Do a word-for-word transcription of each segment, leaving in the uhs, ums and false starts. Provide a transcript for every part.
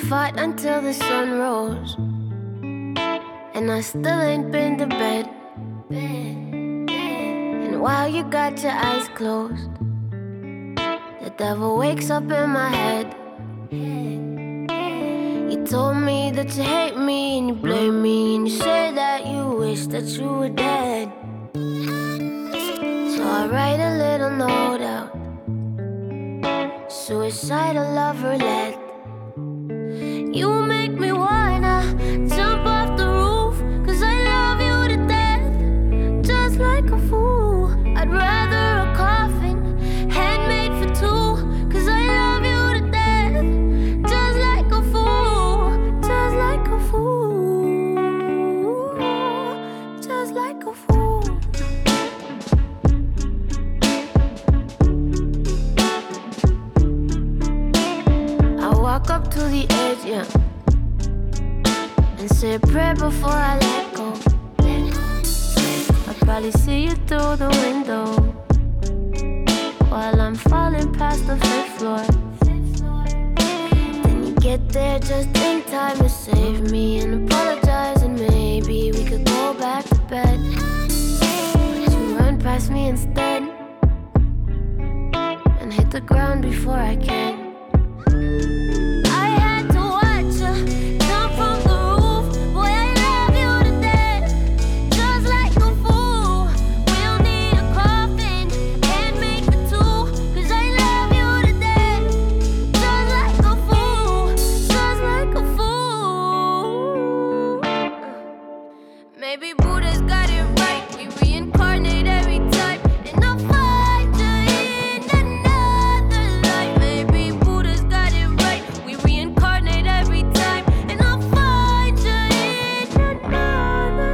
fight until the sun rose, and I still ain't been to bed. And while you got your eyes closed, the devil wakes up in my head. You told me that you hate me and you blame me, and you say that you wish that you were dead. So I write a little note out, suicidal love roulette. You make me wanna jump off the roof, 'cause I love you to death, just like a fool. I'd rather a coffin, handmade for two, 'cause I love you to death, just like a fool, just like a fool, just like a fool. I walk up to the edge, yeah, and say a prayer before I let go. I'll probably see you through the window while I'm falling past the fifth floor. Then you get there just in time to save me and apologize, and maybe we could go back to bed. But you run past me instead and hit the ground before I can. Maybe Buddha's got it right, we reincarnate every time, and I'll find you in another life. Maybe Buddha's got it right, we reincarnate every time, and I'll find you in another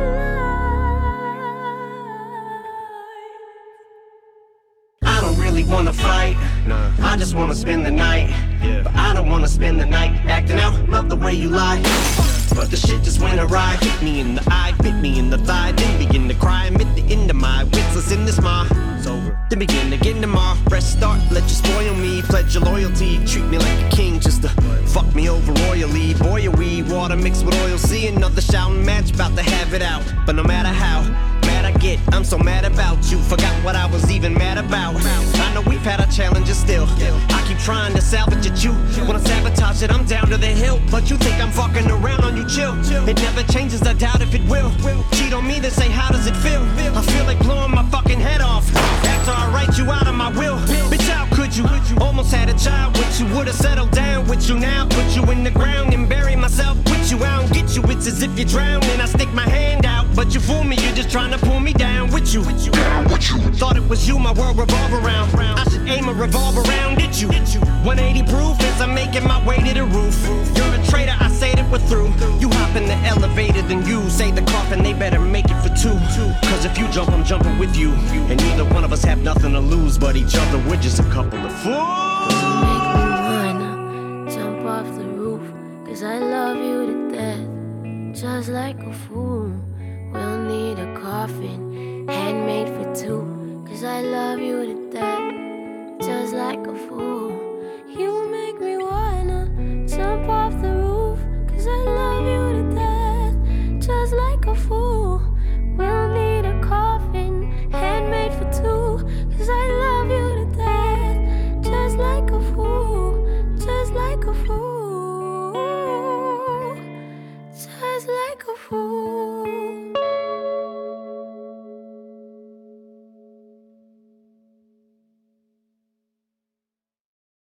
life. I don't really wanna fight, nah. I just wanna spend the night, yeah. But I don't wanna spend the night acting out, love the way you lie. But the shit just went awry. Hit me in the eye, bit me in the thigh, then begin to cry. Admit the end of my wits, listen this ma. It's over. Then begin again tomorrow. Fresh start, let you spoil me. Pledge your loyalty, treat me like a king, just to fuck me over royally. Boy, are we water mixed with oil. See another shouting match, about to have it out. But no matter how mad I get, I'm so mad about you. Forgot what I was even mad about. I know we've had our challenges still. I keep trying to salvage at you. When I sabotage it, I'm down to the hill. But you think I'm fucking around on you, chill. It never changes, I doubt if it will. Cheat on me, then say how does it feel? I feel like blowing my fucking head off after I write you out of my will. Bitch, how could you? Almost had a child with you. Would've settled down with you now. Put you in the ground and bury myself with you. I don't get you, it's as if you're drowning. I stick my hand out, but you fool me, you're just trying to pull me down with you. Thought it was you my world revolve around. I should aim a revolver around at you. one eighty proof as I'm making my way to the roof. You're a traitor, I say that we're through. You hop in the elevator, then you say the coffin, they better make it for two. Cause if you jump, I'm jumping with you. And neither one of us have nothing to lose but each other. We're just a couple of fools. You make me wanna jump off the roof, 'cause I love you to death, just like a fool. We'll need a coffin, handmade for two, 'cause I love you to death, just like a fool. You make me wanna jump off the roof, 'cause I love you to death, just like a fool. We'll need a coffin, handmade for two, 'cause I love you to death, just like a fool, just like a fool, just like a fool.